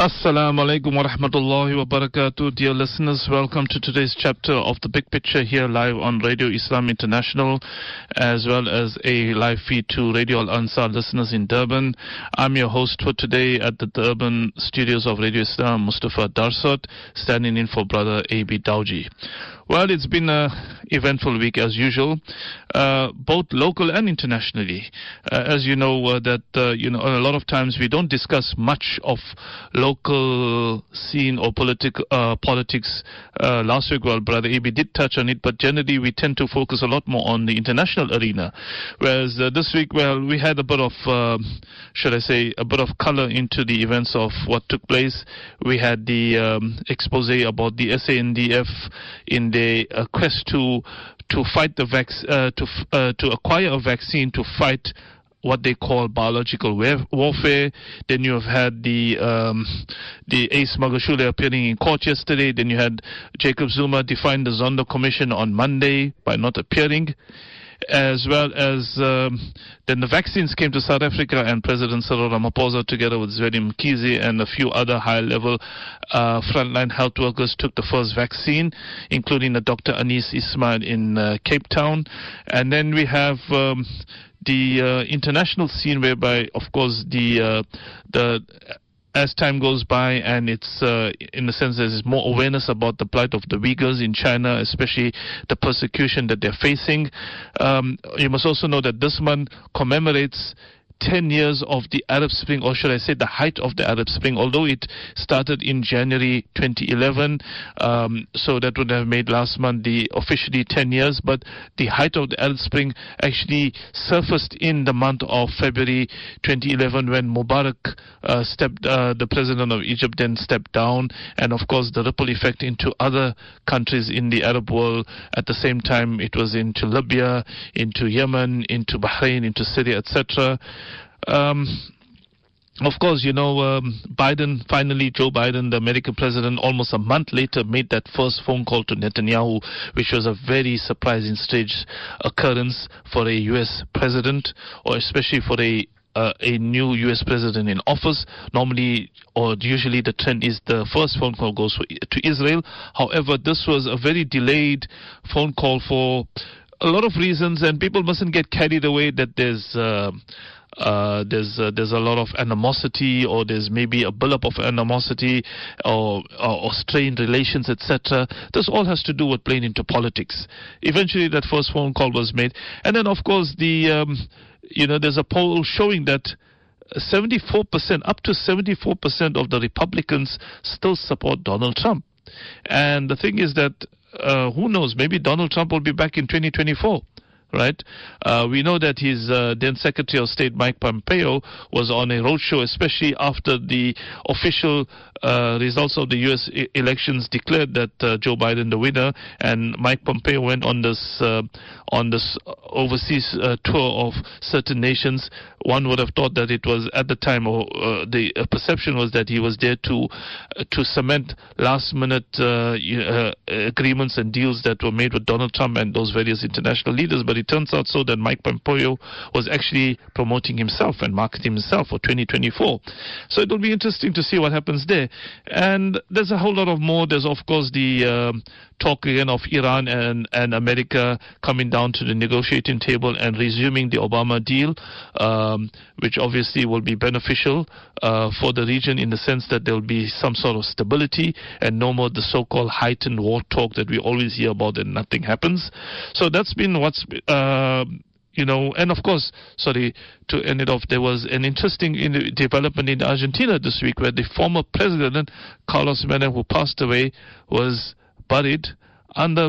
Assalamu alaikum wa rahmatullahi wa barakatuh. Dear listeners, welcome to today's chapter of The Big Picture here live on Radio Islam International, as well as a live feed to Radio Al-Ansar listeners in Durban. I'm your host for today at the Durban studios of Radio Islam, Mustafa Darsot, standing in for Brother A.B. Dawji. Well, it's been an eventful week as usual, both local and internationally. As you know, a lot of times we don't discuss much of local scene or politics. Last week, well, Brother A.B. did touch on it, but generally we tend to focus a lot more on the international arena. Whereas this week, well, we had a bit of, a bit of color into the events of what took place. We had the expose about the SANDF in the quest to fight the to acquire a vaccine to fight what they call biological warfare. Then you have had the Ace Magashule appearing in court yesterday. Then you had Jacob Zuma defying the Zondo Commission on Monday by not appearing. As well as then the vaccines came to South Africa, and President Cyril Ramaphosa, together with Zweli Mkhize and a few other high-level frontline health workers, took the first vaccine, including Dr. Anis Ismail in Cape Town. And then we have the international scene, whereby, of course, as time goes by, and it's in the sense there's more awareness about the plight of the Uyghurs in China, especially the persecution that they're facing. You must also know that this month commemorates 10 years of the Arab Spring, or should I say the height of the Arab Spring, although it started in January 2011, so that would have made last month the officially 10 years, but the height of the Arab Spring actually surfaced in the month of February 2011 when Mubarak the president of Egypt then stepped down, and of course the ripple effect into other countries in the Arab world. At the same time, it was into Libya, into Yemen, into Bahrain, into Syria, etc. Of course, Joe Biden, the American president, almost a month later made that first phone call to Netanyahu, which was a very surprising stage occurrence for a U.S. president, or especially for a new U.S. president in office. Normally, or usually, the trend is the first phone call goes to Israel. However, this was a very delayed phone call for a lot of reasons, and people mustn't get carried away that there's a lot of animosity, or there's maybe a build-up of animosity, or strained relations, etc. This all has to do with playing into politics. Eventually, that first phone call was made, and then of course there's a poll showing that 74%, up to 74% of the Republicans still support Donald Trump. And the thing is that who knows? Maybe Donald Trump will be back in 2024. Right? We know that his then Secretary of State, Mike Pompeo, was on a roadshow, especially after the official results of the U.S. elections declared that Joe Biden the winner, and Mike Pompeo went on this overseas tour of certain nations. One would have thought that it was at the time, or the perception was that he was there to cement last-minute agreements and deals that were made with Donald Trump and those various international leaders. But it turns out so that Mike Pompeo was actually promoting himself and marketing himself for 2024. So it will be interesting to see what happens there. And there's a whole lot of more. There's, of course, the talk again of Iran and America coming down to the negotiating table and resuming the Obama deal, which obviously will be beneficial for the region in the sense that there will be some sort of stability and no more the so-called heightened war talk that we always hear about and nothing happens. So that's been what's and of course, to end it off, there was an interesting development in Argentina this week where the former president, Carlos Menem, who passed away, was buried under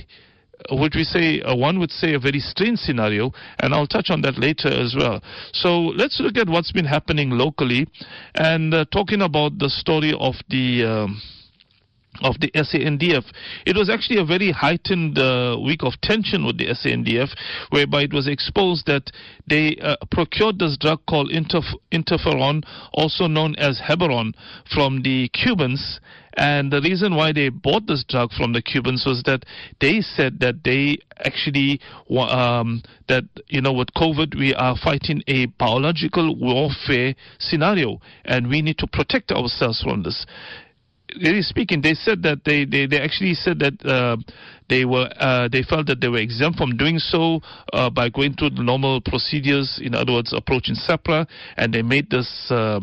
one would say a very strange scenario, and I'll touch on that later as well. So let's look at what's been happening locally, and talking about the story of the of the SANDF. It was actually a very heightened week of tension with the SANDF, whereby it was exposed that they procured this drug called interferon, also known as Heparon, from the Cubans. And the reason why they bought this drug from the Cubans was that they said that they actually, that, with COVID, we are fighting a biological warfare scenario, and we need to protect ourselves from this. Really speaking, they said that they actually said that they felt that they were exempt from doing so by going through the normal procedures, in other words, approaching SAPRA, and they made this deal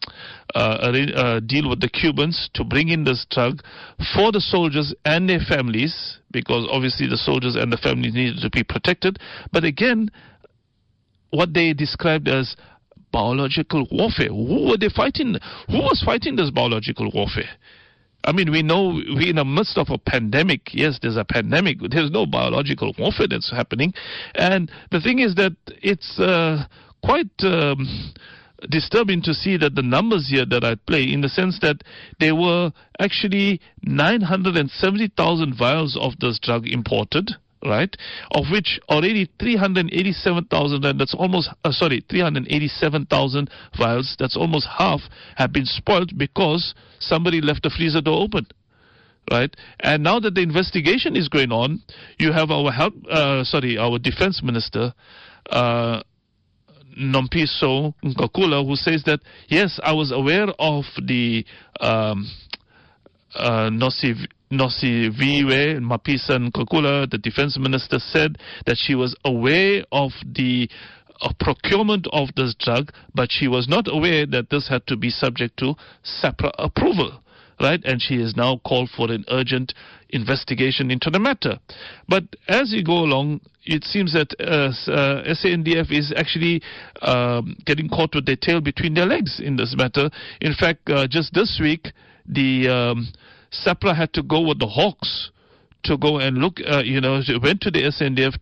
with the Cubans to bring in this drug for the soldiers and their families, because obviously the soldiers and the families needed to be protected. But again, what they described as biological warfare. Who were they fighting? Who was fighting this biological warfare? I mean, we know we're in the midst of a pandemic. Yes, there's a pandemic. There's no biological warfare that's happening. And the thing is that it's quite disturbing to see that the numbers here that I play, in the sense that there were actually 970,000 vials of this drug imported, right? Of which already 387,000, and that's almost, 387,000 vials, that's almost half, have been spoiled because somebody left the freezer door open, right? And now that the investigation is going on, you have our defense minister, Nompiso Nkakula, who says that, yes, I was aware of the Nosiviwe Mapisa Nkakula, the defense minister, said that she was aware of the procurement of this drug, but she was not aware that this had to be subject to SAPRA approval, right? And she has now called for an urgent investigation into the matter. But as you go along, it seems that SANDF is actually getting caught with their tail between their legs in this matter. In fact, just this week, the SAPRA had to go with the Hawks to go and look, went to the SANDF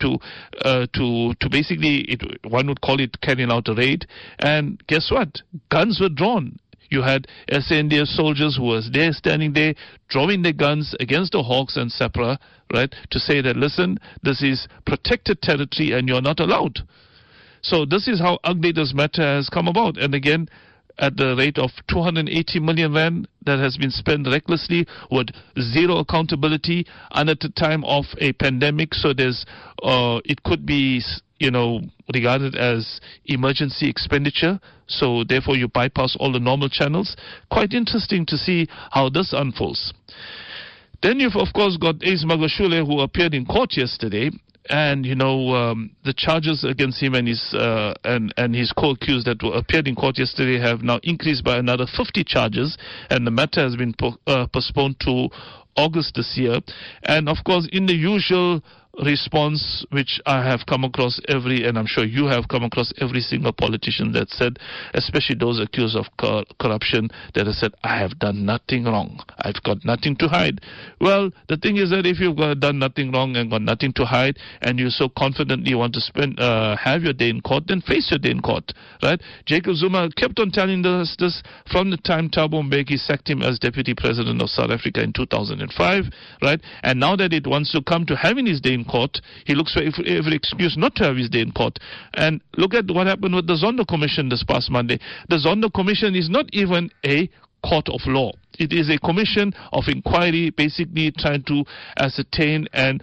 to basically, one would call it carrying out a raid. And guess what? Guns were drawn. You had SANDF soldiers who was there, standing there, drawing their guns against the Hawks and SAPRA, right, to say that, listen, this is protected territory and you're not allowed. So this is how ugly this matter has come about. And again, at the rate of 280 million rand that has been spent recklessly with zero accountability and at the time of a pandemic. So there's, it could be, regarded as emergency expenditure. So therefore you bypass all the normal channels. Quite interesting to see how this unfolds. Then you've of course got Ace Magashule, who appeared in court yesterday. And the charges against him and his co-accused that appeared in court yesterday have now increased by another 50 charges, and the matter has been postponed to August this year. And of course, in the usual response, which I have come across and I'm sure you have come across every single politician that said, especially those accused of corruption, that have said, I have done nothing wrong. I've got nothing to hide. Well, the thing is that if you've done nothing wrong and got nothing to hide, and you so confidently want to have your day in court, then face your day in court, right? Jacob Zuma kept on telling us this from the time Thabo Mbeki sacked him as deputy president of South Africa in 2005, right? And now that it wants to come to having his day in court, he looks for every excuse not to have his day in court. And look at what happened with the Zondo Commission this past Monday. The Zondo Commission is not even a court of law. It is a commission of inquiry, basically trying to ascertain and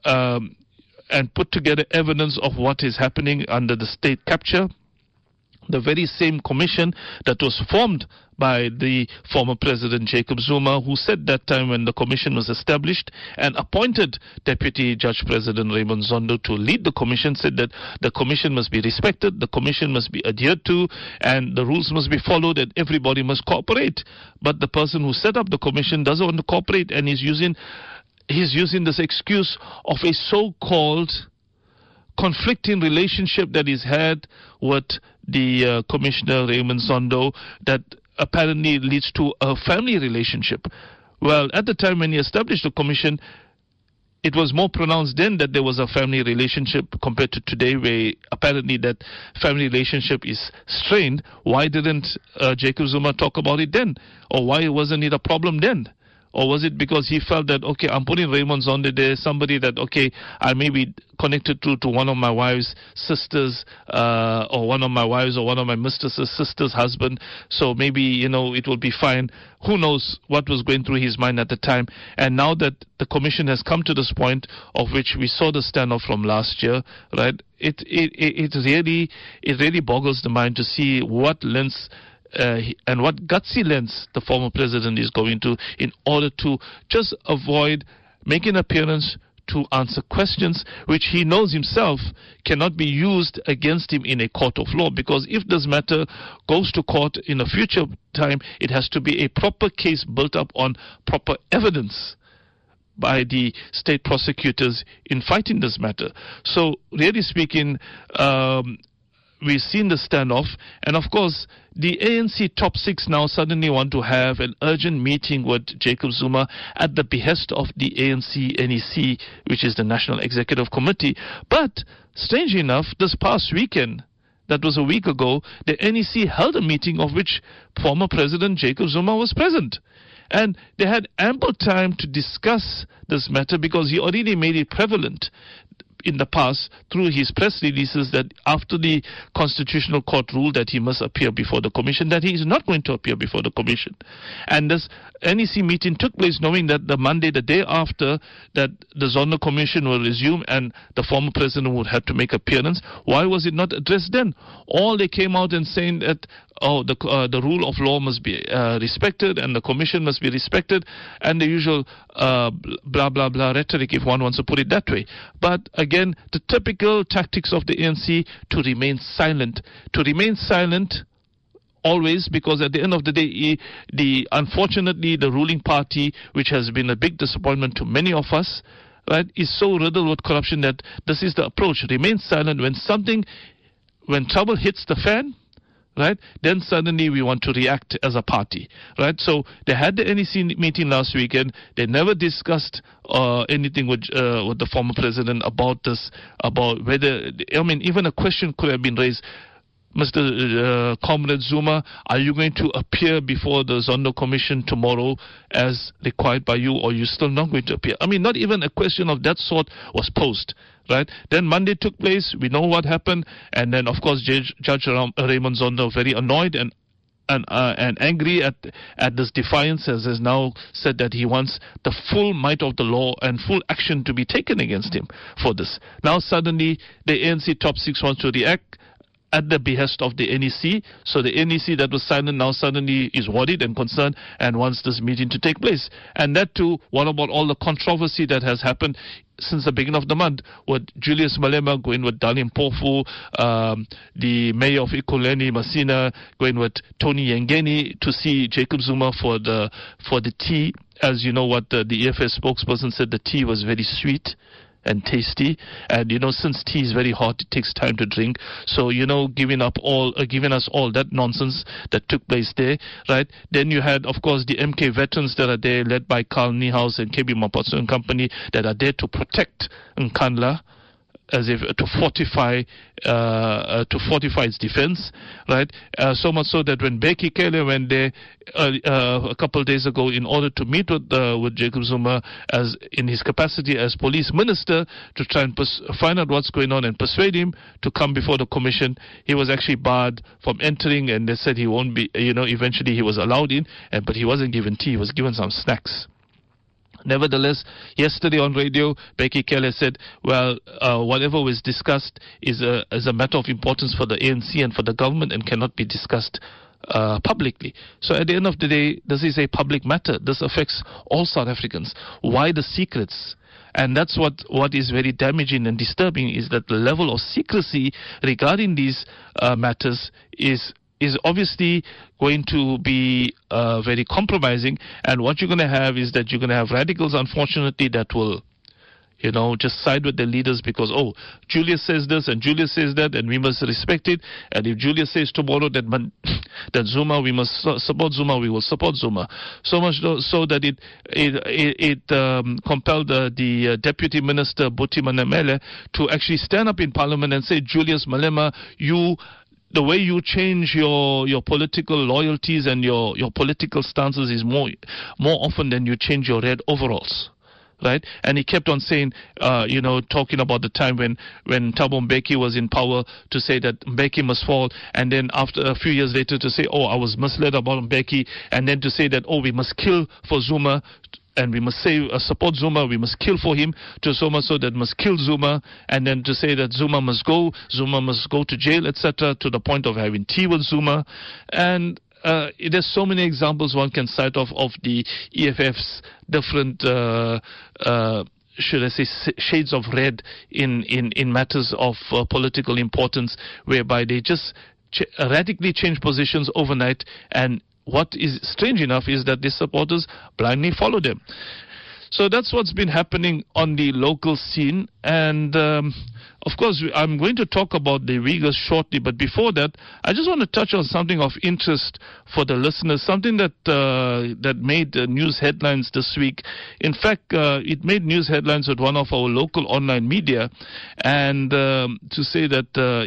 put together evidence of what is happening under the state capture. The very same commission that was formed by the former President Jacob Zuma, who said that time when the commission was established and appointed Deputy Judge President Raymond Zondo to lead the commission, said that the commission must be respected, the commission must be adhered to, and the rules must be followed, and everybody must cooperate. But the person who set up the commission doesn't want to cooperate, and he's using this excuse of a so-called conflicting relationship that he's had with the Commissioner Raymond Zondo that apparently leads to a family relationship. Well, at the time when he established the commission, it was more pronounced then that there was a family relationship compared to today, where apparently that family relationship is strained. Why didn't Jacob Zuma talk about it then? Or why wasn't it a problem then? Or was it because he felt that, okay, I'm putting Raymond Zondo there, somebody that, okay, I may be connected to one of my wife's sisters, or one of my wives or one of my mistress's sister's husband, so maybe, it will be fine. Who knows what was going through his mind at the time. And now that the commission has come to this point, of which we saw the standoff from last year, right, it really boggles the mind to see what lengths and what gutsy lengths the former president is going to in order to just avoid making an appearance to answer questions which he knows himself cannot be used against him in a court of law. Because if this matter goes to court in a future time, it has to be a proper case built up on proper evidence by the state prosecutors in fighting this matter. So, really speaking, we've seen the standoff, and of course, the ANC top six now suddenly want to have an urgent meeting with Jacob Zuma at the behest of the ANC NEC, which is the National Executive Committee. But, strangely enough, this past weekend, that was a week ago, the NEC held a meeting of which former President Jacob Zuma was present. And they had ample time to discuss this matter because he already made it prevalent in the past through his press releases that after the Constitutional Court ruled that he must appear before the Commission, that he is not going to appear before the Commission. And this NEC meeting took place knowing that the Monday, the day after, that the Zondo Commission will resume and the former president would have to make appearance. Why was it not addressed then? All they came out and saying that, the rule of law must be respected and the Commission must be respected, and the usual blah, blah, blah rhetoric, if one wants to put it that way. But again, the typical tactics of the ANC to remain silent. Always, because at the end of the day, unfortunately, the ruling party, which has been a big disappointment to many of us, right, is so riddled with corruption that this is the approach. Remain silent when trouble hits the fan, right, then suddenly we want to react as a party, right? So they had the NEC meeting last weekend. They never discussed anything with the former president about this, about whether, even a question could have been raised. Mr. Comrade Zuma, are you going to appear before the Zondo Commission tomorrow as required by you, or are you still not going to appear? Not even a question of that sort was posed, right? Then Monday took place, we know what happened, and then of course Judge Raymond Zondo, very annoyed and angry at this defiance, has now said that he wants the full might of the law and full action to be taken against him for this. Now suddenly the ANC top six wants to react at the behest of the NEC. So the NEC that was silent now suddenly is worried and concerned and wants this meeting to take place. And that too, what about all the controversy that has happened since the beginning of the month, with Julius Malema going with Dali Mpofu, the mayor of Ekurhuleni, Masina, going with Tony Yengeni to see Jacob Zuma for the tea. As you know, what the EFF spokesperson said, the tea was very sweet and tasty, and since tea is very hot, it takes time to drink. So giving us all that nonsense that took place there, right? Then you had, of course, the MK veterans that are there, led by Carl Niehaus and KB Mapatso and company, that are there to protect Nkandla, as if to fortify its defense, right? So much so that when Bheki Cele went there a couple of days ago in order to meet with Jacob Zuma as in his capacity as police minister to try and find out what's going on and persuade him to come before the commission, he was actually barred from entering, and they said he won't be. Eventually he was allowed in, but he wasn't given tea. He was given some snacks. Nevertheless, yesterday on radio, Bheki Cele said, whatever was discussed is a matter of importance for the ANC and for the government and cannot be discussed publicly. So at the end of the day, this is a public matter. This affects all South Africans. Why the secrets? And that's what is very damaging and disturbing, is that the level of secrecy regarding these matters is obviously going to be very compromising. And what you're going to have is that you're going to have radicals, unfortunately, that will, just side with their leaders because, Julius says this and Julius says that, and we must respect it. And if Julius says tomorrow that Zuma, we must support Zuma, we will support Zuma. So much so that it compelled the Deputy Minister, Buti Manamele, to actually stand up in Parliament and say, Julius Malema, you the way you change your political loyalties and your political stances is more often than you change your red overalls. Right? And he kept on saying, talking about the time when Thabo Mbeki was in power, to say that Mbeki must fall, and then after a few years later to say, I was misled about Mbeki, and then to say that, we must kill for Zuma, and we must say support Zuma, we must kill for him, to so much so that must kill Zuma, and then to say that Zuma must go to jail, etc., to the point of having tea with Zuma. And there's so many examples one can cite of the EFF's different, should I say, shades of red in matters of political importance, whereby they just radically change positions overnight. And what is strange enough is that the supporters blindly follow them. So that's what's been happening on the local scene. And of course, I'm going to talk about the Uyghurs shortly. But before that, I just want to touch on something of interest for the listeners, something that made news headlines this week. In fact, it made news headlines with one of our local online media. And to say that,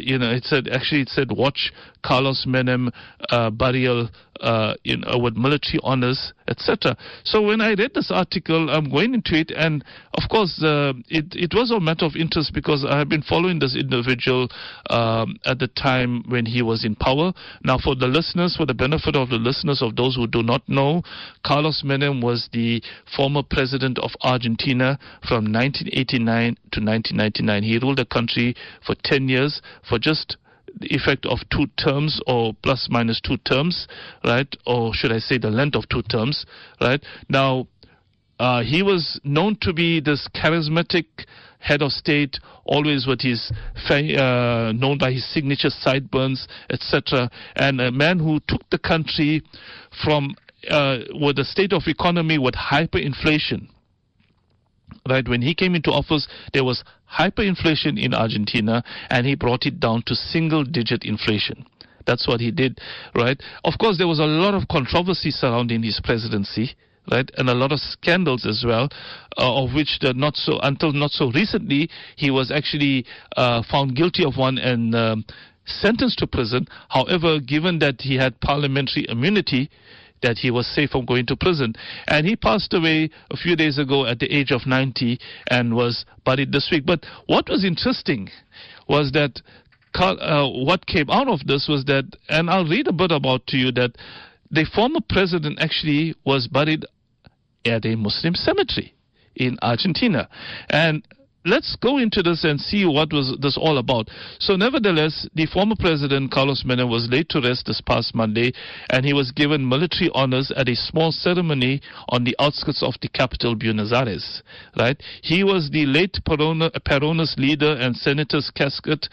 it said, watch Carlos Menem burial with military honors, etc. So when I read this article, I'm going into it, and of course, it was a matter of interest because I have been following this individual at the time when he was in power. Now, for the benefit of the listeners, of those who do not know, Carlos Menem was the former president of Argentina from 1989 to 1999. He ruled the country for 10 years, for just the effect of 2 terms, or plus minus 2 terms, right? Or should I say the length of 2 terms, right? Now, he was known to be this charismatic head of state, always with his known by his signature sideburns, etc., and a man who took the country from with a state of economy with hyperinflation. Right, when he came into office, there was hyperinflation in Argentina, and he brought it down to single-digit inflation. That's what he did, right? Of course, there was a lot of controversy surrounding his presidency, right, and a lot of scandals as well, of which until not so recently, he was actually found guilty of one and sentenced to prison. However, given that he had parliamentary immunity, that he was safe from going to prison. And he passed away a few days ago at the age of 90 and was buried this week. But what was interesting was that what came out of this was that, and I'll read a bit about to you, that the former president actually was buried at a Muslim cemetery in Argentina. And let's go into this and see what was this all about. So nevertheless, the former president, Carlos Menem, was laid to rest this past Monday, and he was given military honors at a small ceremony on the outskirts of the capital, Buenos Aires. Right? He was the late Peronist leader and senator's casket.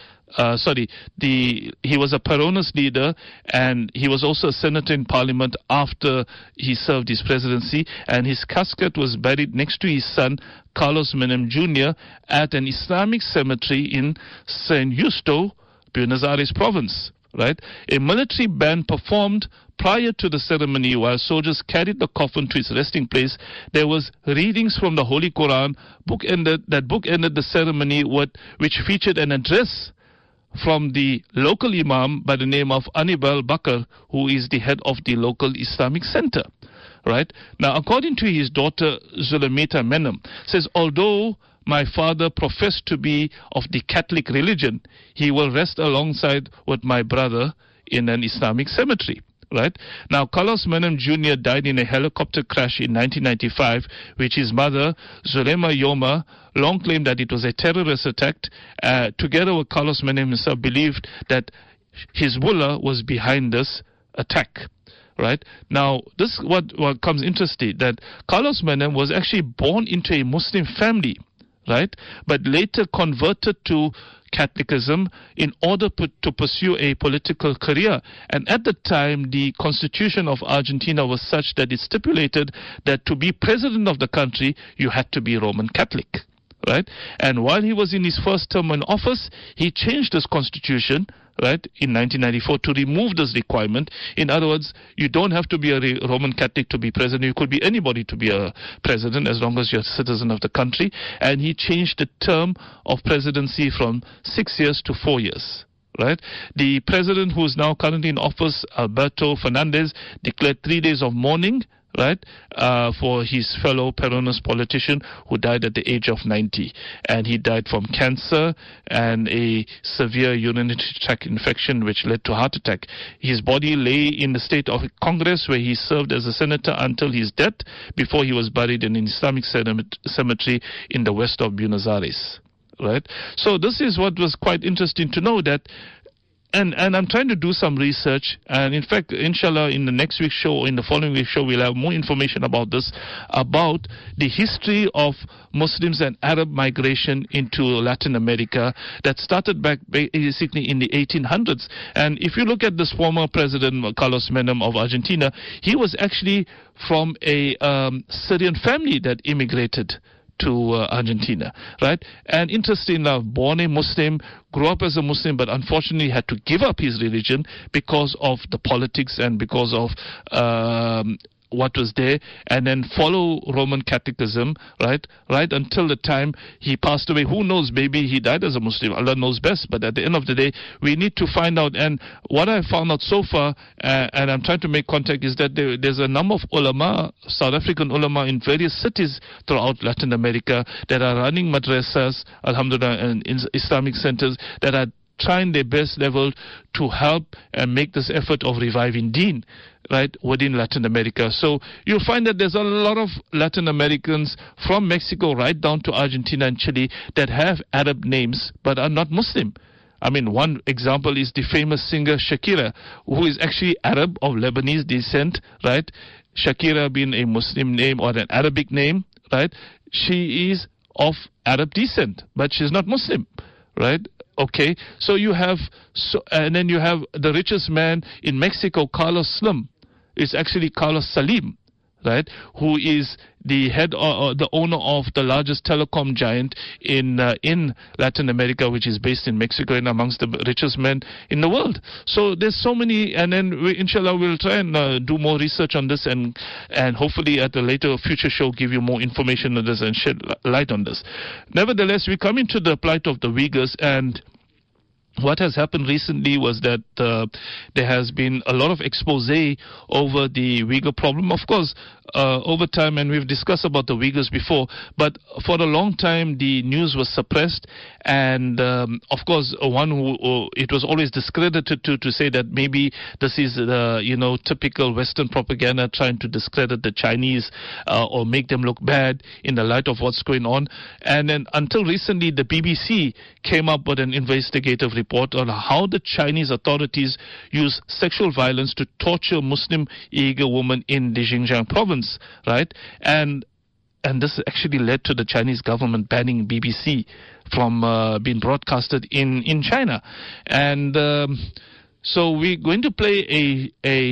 He was a Peronist leader, and he was also a senator in parliament after he served his presidency, and his casket was buried next to his son, Carlos Menem Jr., at an Islamic cemetery in San Justo, Buenos Aires province. Right? A military band performed prior to the ceremony while soldiers carried the coffin to its resting place. There was readings from the Holy Quran, bookended the ceremony, which featured an address from the local imam by the name of Anibal Bakr, who is the head of the local Islamic center. Right? Now, according to his daughter Zulamita Menem, says, although my father professed to be of the Catholic religion, he will rest alongside with my brother in an Islamic cemetery. Right? Now, Carlos Menem Jr. died in a helicopter crash in 1995, which his mother, Zulema Yoma, long claimed that it was a terrorist attack. Together with Carlos Menem himself, believed that Hezbollah was behind this attack. Right? Now, this what comes interesting, that Carlos Menem was actually born into a Muslim family, right? But later converted to Catholicism in order to pursue a political career. And at the time, the constitution of Argentina was such that it stipulated that to be president of the country, you had to be Roman Catholic. Right? And while he was in his first term in office, he changed his constitution, right, in 1994 to remove this requirement. In other words, you don't have to be a Roman Catholic to be president. You could be anybody to be a president as long as you're a citizen of the country. And he changed the term of presidency from 6 years to 4 years. Right? The president who is now currently in office, Alberto Fernandez, declared 3 days of mourning, right, for his fellow Peronist politician who died at the age of 90. And he died from cancer and a severe urinary tract infection which led to heart attack. His body lay in the State of Congress where he served as a senator until his death before he was buried in an Islamic cemetery in the west of Buenos Aires. Right? So this is what was quite interesting to know that, and I'm trying to do some research, and in fact, inshallah, in the next week's show, or in the following week's show, we'll have more information about this, about the history of Muslims and Arab migration into Latin America that started back basically in the 1800s. And if you look at this former president, Carlos Menem of Argentina, he was actually from a Syrian family that immigrated to Argentina, right? And interesting enough, born a Muslim, grew up as a Muslim, but unfortunately had to give up his religion because of the politics and because of what was there, and then follow Roman Catholicism, right until the time he passed away. Who knows, maybe he died as a Muslim, Allah knows best, but at the end of the day, we need to find out. And what I found out so far, and I'm trying to make contact, is that there's a number of ulama, South African ulama in various cities throughout Latin America that are running madrasas, alhamdulillah, and Islamic centers that are trying their best level to help and make this effort of reviving deen, right, within Latin America. So you'll find that there's a lot of Latin Americans from Mexico right down to Argentina and Chile that have Arab names but are not Muslim. I mean, one example is the famous singer Shakira, who is actually Arab of Lebanese descent, right? Shakira being a Muslim name or an Arabic name, right? She is of Arab descent, but she's not Muslim, right? Okay, so you have, and then you have the richest man in Mexico, Carlos Slim. It's actually Carlos Salim, right? Who is the head or the owner of the largest telecom giant in Latin America, which is based in Mexico and amongst the richest men in the world. So there's so many, and then inshallah we'll try and do more research on this, and hopefully at a later future show give you more information on this and shed light on this. Nevertheless, we come into the plight of the Uyghurs, and what has happened recently was that there has been a lot of expose over the Uyghur problem. Of course, over time, and we've discussed about the Uyghurs before, but for a long time the news was suppressed, and of course one who it was always discredited to say that maybe this is typical Western propaganda trying to discredit the Chinese or make them look bad in the light of what's going on. And then until recently, the BBC came up with an investigative report on how the Chinese authorities use sexual violence to torture Muslim Uyghur women in the Xinjiang province, right? And this actually led to the Chinese government banning BBC from being broadcasted in China. And so we're going to play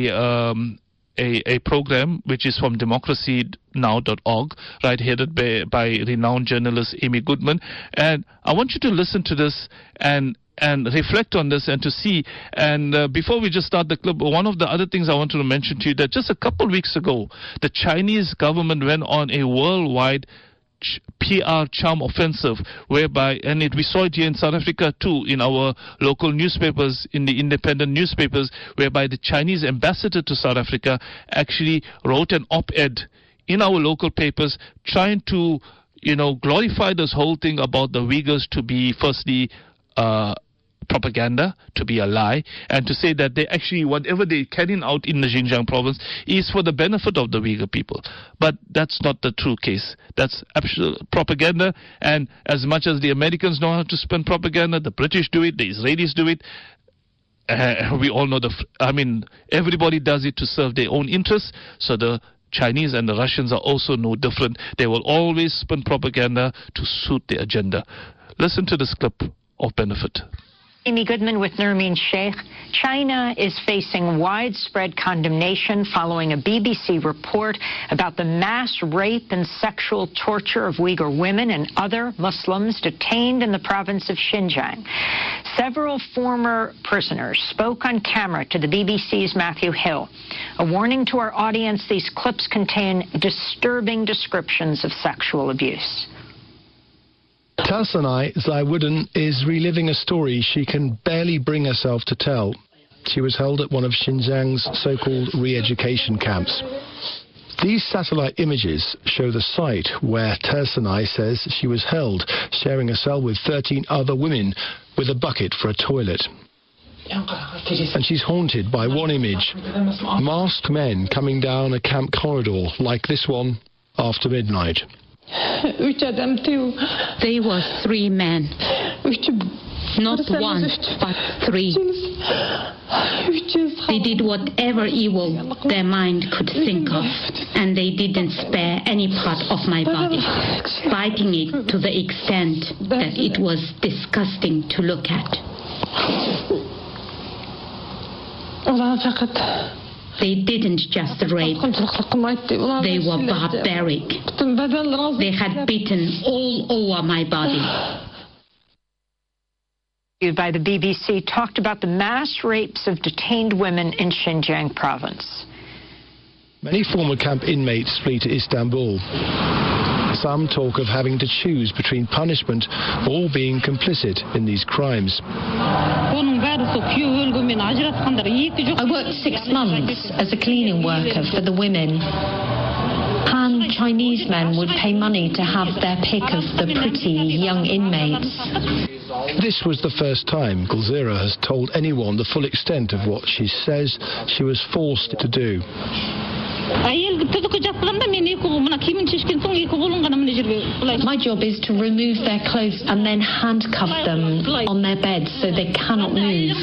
a program which is from democracynow.org, right, headed by renowned journalist Amy Goodman. And I want you to listen to this and reflect on this and to see. And before we just start the clip, one of the other things I wanted to mention to you, that just a couple of weeks ago, the Chinese government went on a worldwide PR charm offensive, whereby, and we saw it here in South Africa too, in our local newspapers, in the independent newspapers, whereby the Chinese ambassador to South Africa actually wrote an op-ed in our local papers trying to, glorify this whole thing about the Uyghurs to be firstly propaganda, to be a lie, and to say that they actually, whatever they're carrying out in the Xinjiang province is for the benefit of the Uyghur people. But that's not the true case. That's absolute propaganda, and as much as the Americans know how to spin propaganda, the British do it, the Israelis do it. We all know everybody does it to serve their own interests, so the Chinese and the Russians are also no different. They will always spin propaganda to suit their agenda. Listen to this clip of benefit. Amy Goodman with Nermeen Sheikh. China is facing widespread condemnation following a BBC report about the mass rape and sexual torture of Uyghur women and other Muslims detained in the province of Xinjiang. Several former prisoners spoke on camera to the BBC's Matthew Hill. A warning to our audience, these clips contain disturbing descriptions of sexual abuse. Tarsanai Zaiwudan is reliving a story she can barely bring herself to tell. She was held at one of Xinjiang's so-called re-education camps. These satellite images show the site where Tarsanai says she was held, sharing a cell with 13 other women with a bucket for a toilet. And she's haunted by one image, masked men coming down a camp corridor like this one after midnight. They were 3 men, not 1, but 3. They did whatever evil their mind could think of, and they didn't spare any part of my body, biting it to the extent that it was disgusting to look at. They didn't just rape, they were barbaric. They had bitten all over my body. By the BBC, talked about the mass rapes of detained women in Xinjiang province. Many former camp inmates flee to Istanbul. Some talk of having to choose between punishment or being complicit in these crimes. I worked 6 months as a cleaning worker for the women. Han Chinese men would pay money to have their pick of the pretty young inmates. This was the first time Gulzira has told anyone the full extent of what she says she was forced to do. My job is to remove their clothes and then handcuff them on their beds so they cannot move.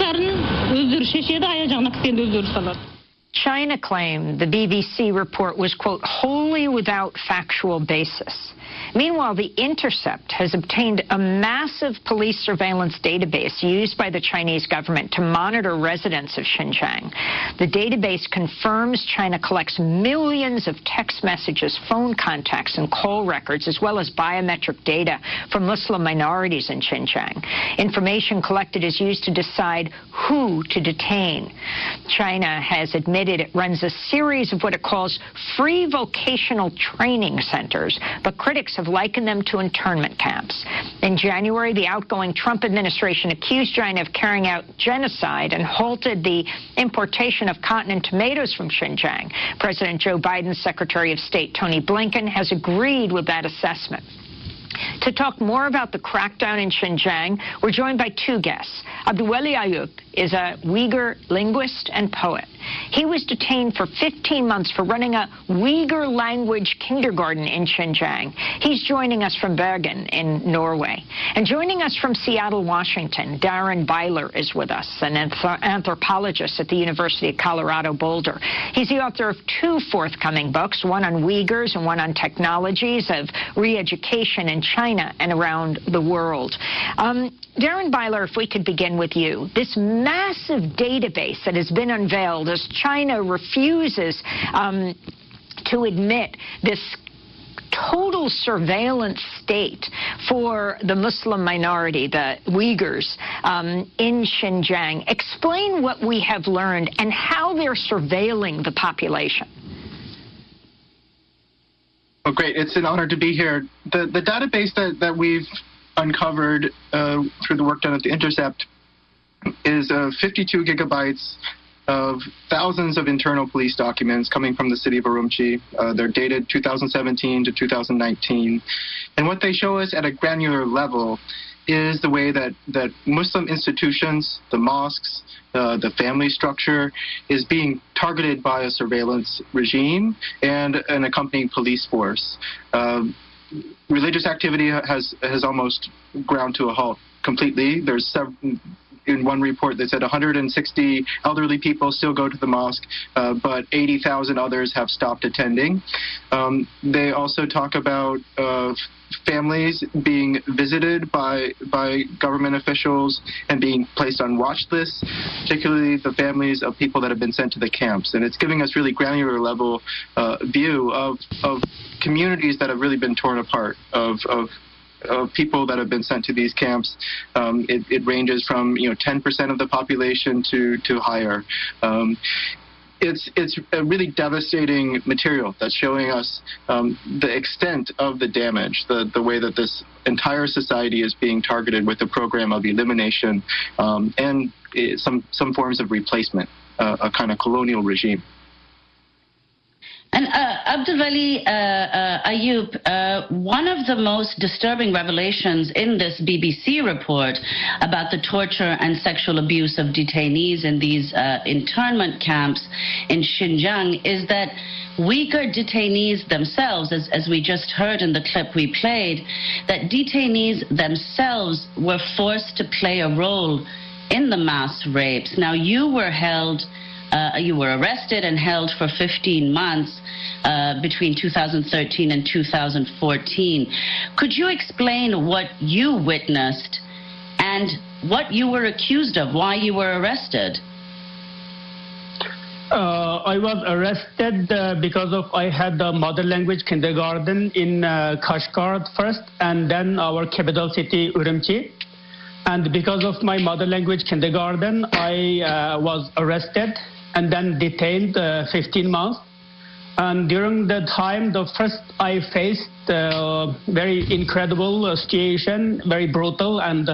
China claimed the BBC report was, quote, wholly without factual basis. Meanwhile, The Intercept has obtained a massive police surveillance database used by the Chinese government to monitor residents of Xinjiang. The database confirms China collects millions of text messages, phone contacts, and call records, as well as biometric data from Muslim minorities in Xinjiang. Information collected is used to decide who to detain. China has admitted it runs a series of what it calls free vocational training centers, but critics have likened them to internment camps. In January, the outgoing Trump administration accused China of carrying out genocide and halted the importation of cotton and tomatoes from Xinjiang. President Joe Biden's Secretary of State, Tony Blinken, has agreed with that assessment. To talk more about the crackdown in Xinjiang, we're joined by 2 guests. Abduweli Ayub is a Uyghur linguist and poet. He was detained for 15 months for running a Uyghur language kindergarten in Xinjiang. He's joining us from Bergen in Norway. And joining us from Seattle, Washington, Darren Byler is with us, an anthropologist at the University of Colorado Boulder. He's the author of 2 forthcoming books, one on Uyghurs and one on technologies of re-education in China and around the world. Darren Byler, if we could begin with you. This massive database that has been unveiled as China refuses to admit this total surveillance state for the Muslim minority, the Uyghurs, in Xinjiang. Explain what we have learned and how they're surveilling the population. Well, great. It's an honor to be here. The database that we've uncovered through the work done at The Intercept is 52 gigabytes of thousands of internal police documents coming from the city of Urumqi. They're dated 2017 to 2019. And what they show us at a granular level is the way that Muslim institutions, the mosques, the family structure is being targeted by a surveillance regime and an accompanying police force. Religious activity has almost ground to a halt completely. There's several. In one report, they said 160 elderly people still go to the mosque, but 80,000 others have stopped attending. They also talk about families being visited by government officials and being placed on watch lists, particularly the families of people that have been sent to the camps. And it's giving us really granular level view of communities that have really been torn apart, of people that have been sent to these camps. It ranges from 10% of the population to higher. it's a really devastating material that's showing us the extent of the damage, the way that this entire society is being targeted with a program of elimination and some forms of replacement, a kind of colonial regime. And Abdulwali Ayub, one of the most disturbing revelations in this BBC report about the torture and sexual abuse of detainees in these internment camps in Xinjiang is that Uyghur detainees themselves, as we just heard in the clip we played, that detainees themselves were forced to play a role in the mass rapes. Now, you were arrested and held for 15 months between 2013 and 2014. Could you explain what you witnessed and what you were accused of, why you were arrested? I was arrested because I had the mother language kindergarten in Kashgar first, and then our capital city, Urumqi. And because of my mother language kindergarten, I was arrested and then detained 15 months. And during the time, first I faced a very incredible situation, very brutal, and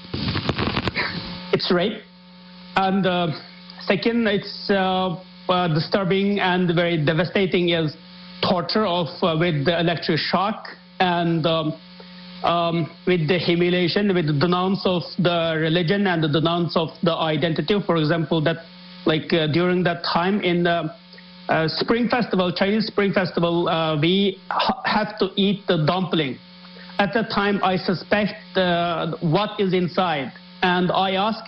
it's rape. And second, it's disturbing and very devastating is torture with the electric shock and with the humiliation, with the denounce of the religion and the denounce of the identity. For example, that during that time in the Spring Festival, Chinese Spring Festival, we have to eat the dumpling. At that time, I suspect what is inside, and I asked,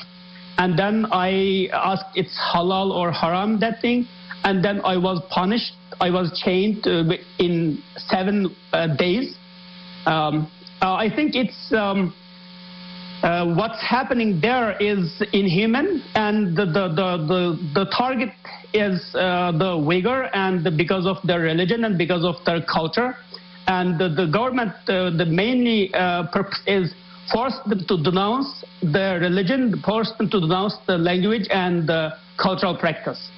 it's halal or haram, that thing, and then I was punished. I was chained in 7 days. I think it's what's happening there is inhuman, and the target is the Uyghur, and because of their religion and because of their culture, and the government, the mainly purpose is force them to denounce the religion, force them to denounce the language and the cultural practice.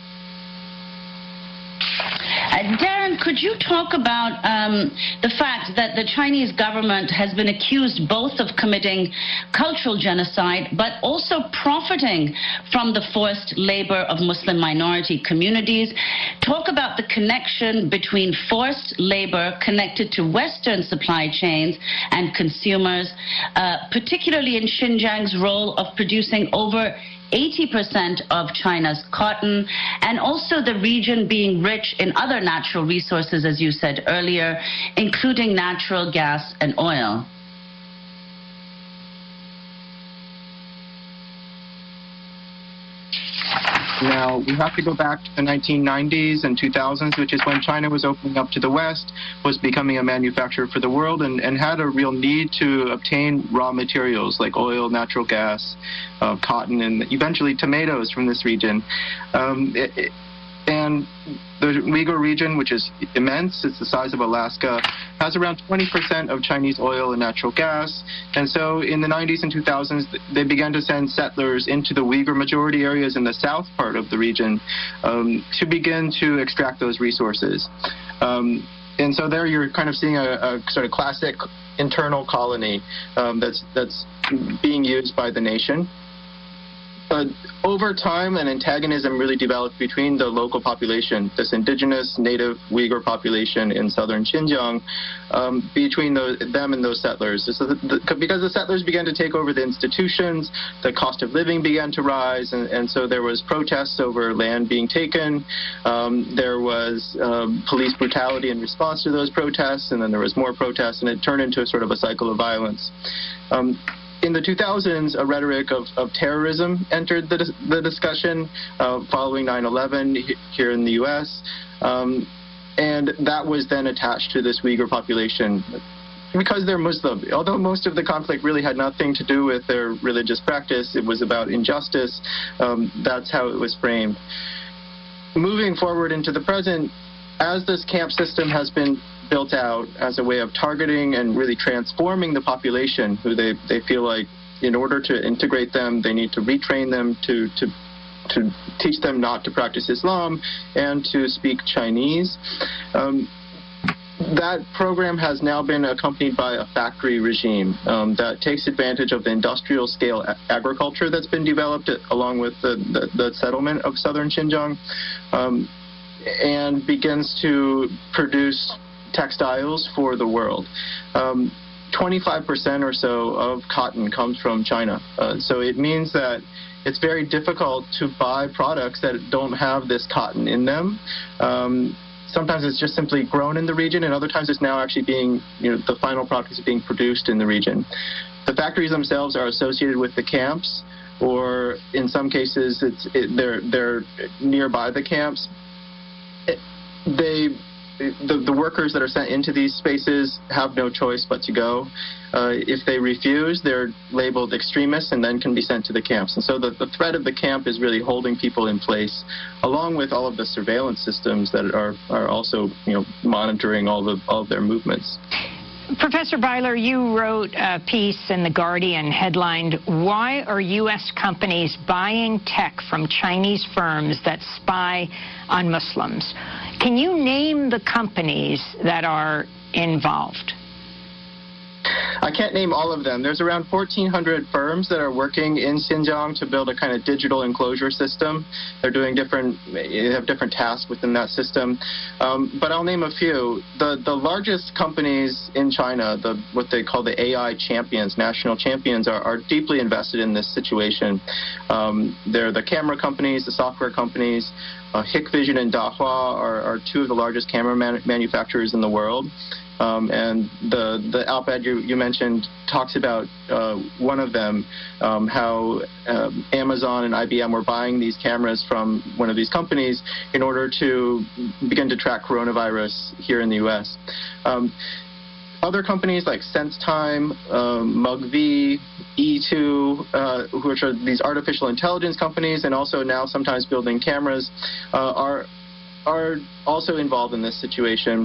Darren, could you talk about the fact that the Chinese government has been accused both of committing cultural genocide but also profiting from the forced labor of Muslim minority communities? Talk about the connection between forced labor connected to Western supply chains and consumers, particularly in Xinjiang's role of producing over 80% of China's cotton, and also the region being rich in other natural resources, as you said earlier, including natural gas and oil. Now, we have to go back to the 1990s and 2000s, which is when China was opening up to the West, was becoming a manufacturer for the world, and had a real need to obtain raw materials like oil, natural gas, cotton, and eventually tomatoes from this region. And the Uyghur region, which is immense, it's the size of Alaska, has around 20% of Chinese oil and natural gas. And so in the 90s and 2000s, they began to send settlers into the Uyghur majority areas in the south part of the region to begin to extract those resources. And so there you're kind of seeing a sort of classic internal colony that's being used by the nation. Over time, an antagonism really developed between the local population, this indigenous native Uyghur population in southern Xinjiang, between them and those settlers. Because the settlers began to take over the institutions, the cost of living began to rise, and so there was protests over land being taken. There was police brutality in response to those protests, and then there was more protests, and it turned into a sort of a cycle of violence. In the 2000s, a rhetoric of terrorism entered the discussion following 9/11 here in the U.S., and that was then attached to this Uyghur population. Because they're Muslim, although most of the conflict really had nothing to do with their religious practice, it was about injustice, that's how it was framed. Moving forward into the present, as this camp system has been built out as a way of targeting and really transforming the population, who they feel like in order to integrate them, they need to retrain them to teach them not to practice Islam and to speak Chinese. That program has now been accompanied by a factory regime that takes advantage of the industrial scale agriculture that's been developed along with the settlement of southern Xinjiang, and begins to produce textiles for the world. 25% or so of cotton comes from China. So it means that it's very difficult to buy products that don't have this cotton in them. Sometimes it's just simply grown in the region, and other times it's now actually being, the final product is being produced in the region. The factories themselves are associated with the camps, or in some cases they're nearby the camps. The workers that are sent into these spaces have no choice but to go. If they refuse, they're labeled extremists and then can be sent to the camps. And so the threat of the camp is really holding people in place, along with all of the surveillance systems that are also monitoring all of their movements. Professor Byler, you wrote a piece in The Guardian headlined, "Why are U.S. companies buying tech from Chinese firms that spy on Muslims?" Can you name the companies that are involved? I can't name all of them. There's around 1,400 firms that are working in Xinjiang to build a kind of digital enclosure system. They have different tasks within that system. But I'll name a few. The largest companies in China, what they call the AI champions, national champions, are deeply invested in this situation. They're the camera companies, the software companies. Hikvision and Dahua are two of the largest camera manufacturers in the world. And the op-ed you mentioned talks about one of them, how Amazon and IBM were buying these cameras from one of these companies in order to begin to track coronavirus here in the U.S. Other companies like SenseTime, Mugvi, E2, which are these artificial intelligence companies and also now sometimes building cameras, are also involved in this situation.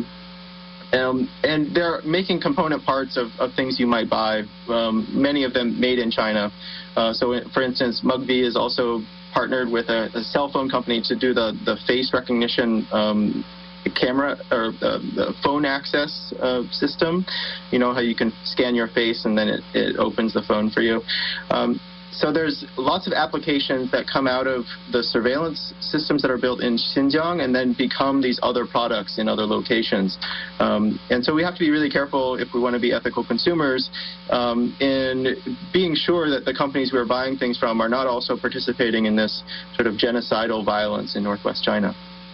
And they're making component parts of things you might buy, many of them made in China. So, for instance, Mugvi is also partnered with a cell phone company to do the face recognition camera or the phone access system. You know how you can scan your face and then it opens the phone for you. So there's lots of applications that come out of the surveillance systems that are built in Xinjiang and then become these other products in other locations. And so we have to be really careful if we want to be ethical consumers in being sure that the companies we're buying things from are not also participating in this sort of genocidal violence in northwest China.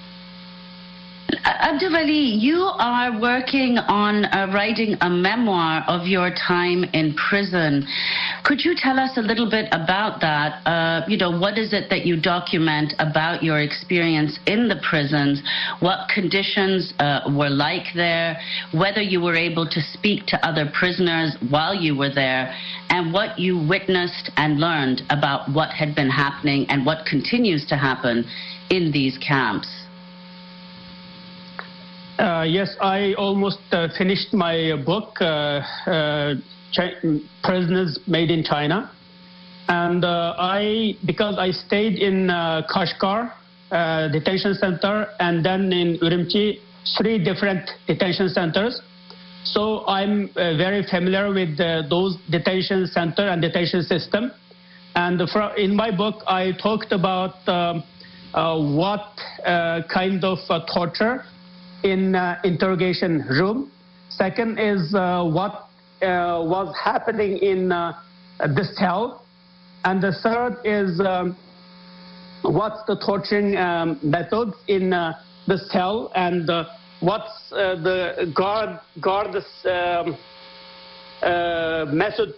Abdulwali, you are working on writing a memoir of your time in prison. Could you tell us a little bit about that? What is it that you document about your experience in the prisons? What conditions were like there? Whether you were able to speak to other prisoners while you were there? And what you witnessed and learned about what had been happening and what continues to happen in these camps? Yes, I almost finished my book, Prisoners Made in China. And because I stayed in Kashgar detention center and then in Urumqi, 3 different detention centers. So I'm very familiar with those detention center and detention system. And in my book, I talked about what kind of torture in interrogation room. Second is what was happening in this cell. And the third is what's the torturing methods in the cell and what's the guard's method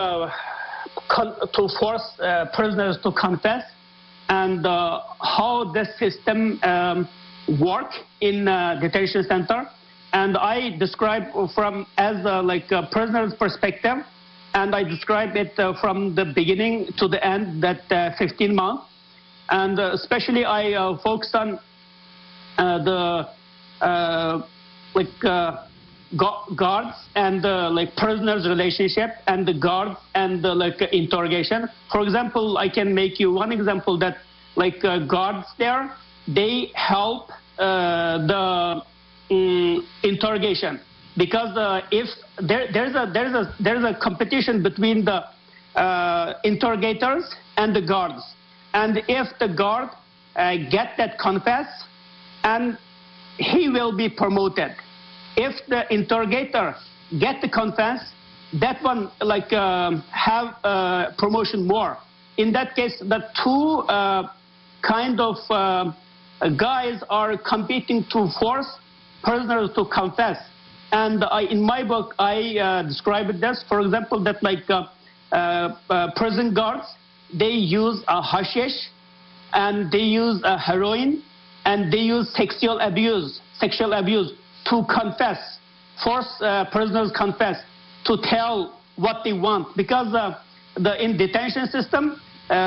to force prisoners to confess, and how this system work in detention center. And I describe from as a prisoner's perspective, and I describe it from the beginning to the end, that 15 months. And especially I focused on the guards and prisoners relationship and the guards and the interrogation. For example, I can make you one example that guards there, they help the interrogation, because if there's a competition between the interrogators and the guards, and if the guard get that confess, and he will be promoted. If the interrogator get the confess, that one have promotion more. In that case, the two kind of guys are competing to force prisoners to confess. And in my book, I describe it as, for example, that prison guards, they use hashish, and they use heroin, and they use sexual abuse to confess, force prisoners confess, to tell what they want. Because in detention system,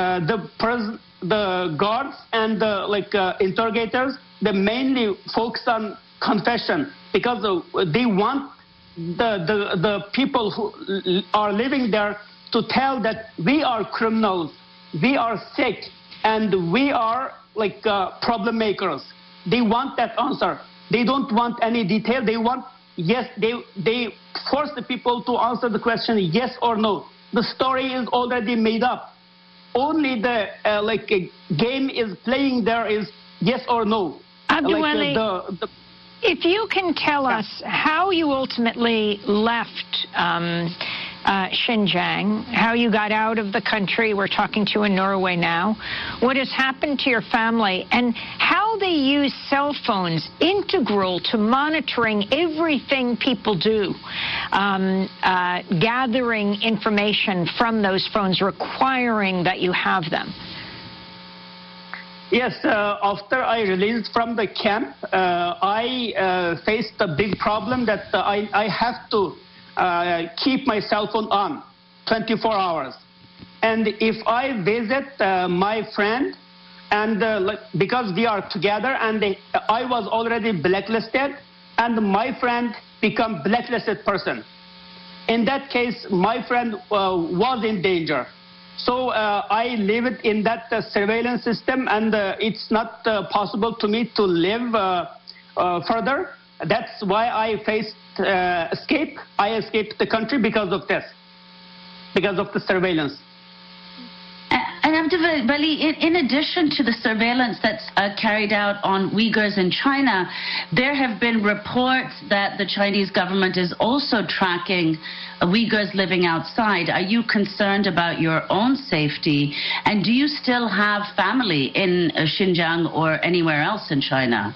the guards and the interrogators, they mainly focus on confession, because they want the people who are living there to tell that we are criminals, we are sick, and we are problem makers. They want that answer. They don't want any detail. They want, yes, they force the people to answer the question yes or no. The story is already made up. Only the game is playing there is yes or no. Abdulwali, if you can tell us how you ultimately left Xinjiang, how you got out of the country, we're talking to you in Norway now, what has happened to your family, and how they use cell phones integral to monitoring everything people do, gathering information from those phones, requiring that you have them. Yes, after I released from the camp, I faced a big problem that I have to keep my cell phone on 24 hours. And if I visit my friend, and because we are together, and I was already blacklisted, and my friend become blacklisted person. In that case, my friend was in danger. So I lived in that surveillance system, and it's not possible to me to live further. That's why I faced escape. I escaped the country because of this, because of the surveillance. And Abdulwali, in addition to the surveillance that's carried out on Uyghurs in China, there have been reports that the Chinese government is also tracking Uyghurs living outside. Are you concerned about your own safety? And do you still have family in Xinjiang or anywhere else in China?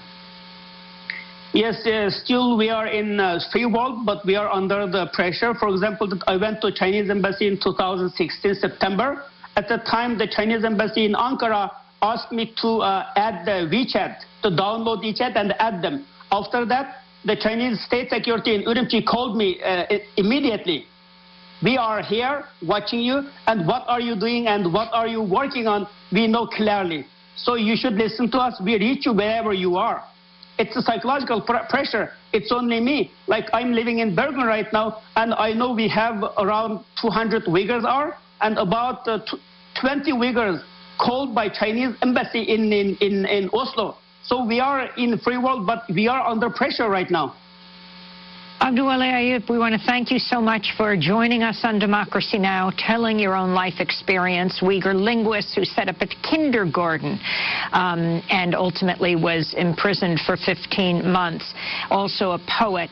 Yes, still we are in free world, but we are under the pressure. For example, I went to Chinese embassy in 2016, September. At the time, the Chinese embassy in Ankara asked me to add the WeChat, to download WeChat and add them. After that, the Chinese state security in Urumqi called me immediately. We are here watching you, and what are you doing and what are you working on? We know clearly. So you should listen to us. We reach you wherever you are. It's a psychological pressure. It's only me. Like I'm living in Bergen right now, and I know we have around 200 Uyghurs are, and about 20 Uyghurs called by Chinese embassy in Oslo. So we are in free world, but we are under pressure right now. Abdulwali Ayyub, we want to thank you so much for joining us on Democracy Now!, telling your own life experience. Uyghur linguist who set up a kindergarten and ultimately was imprisoned for 15 months. Also a poet.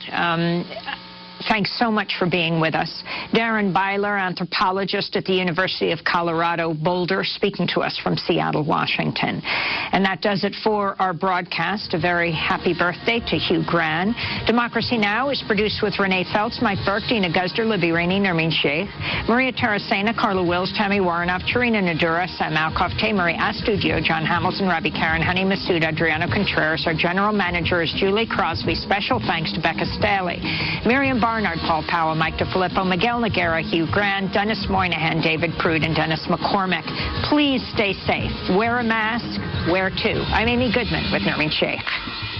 Thanks so much for being with us. Darren Byler, anthropologist at the University of Colorado Boulder, speaking to us from Seattle, Washington. And that does it for our broadcast. A very happy birthday to Hugh Gran. Democracy Now! Is produced with Renee Feltz, Mike Burke, Dina Guzder, Libby Rainey, Nermeen Sheikh, Maria Tarasena, Carla Wills, Tammy Warrenoff, Tarina Nadura, Sam Alcoff, Marie Astudio, John Hamilton, Robbie Karen, Honey Masood, Adriano Contreras. Our general manager is Julie Crosby. Special thanks to Becca Staley, Miriam Barnard, Paul Powell, Mike DeFilippo, Miguel Noguera, Hugh Grant, Dennis Moynihan, David Prude, and Dennis McCormick. Please stay safe. Wear a mask. Wear two. I'm Amy Goodman with Nermeen Sheikh.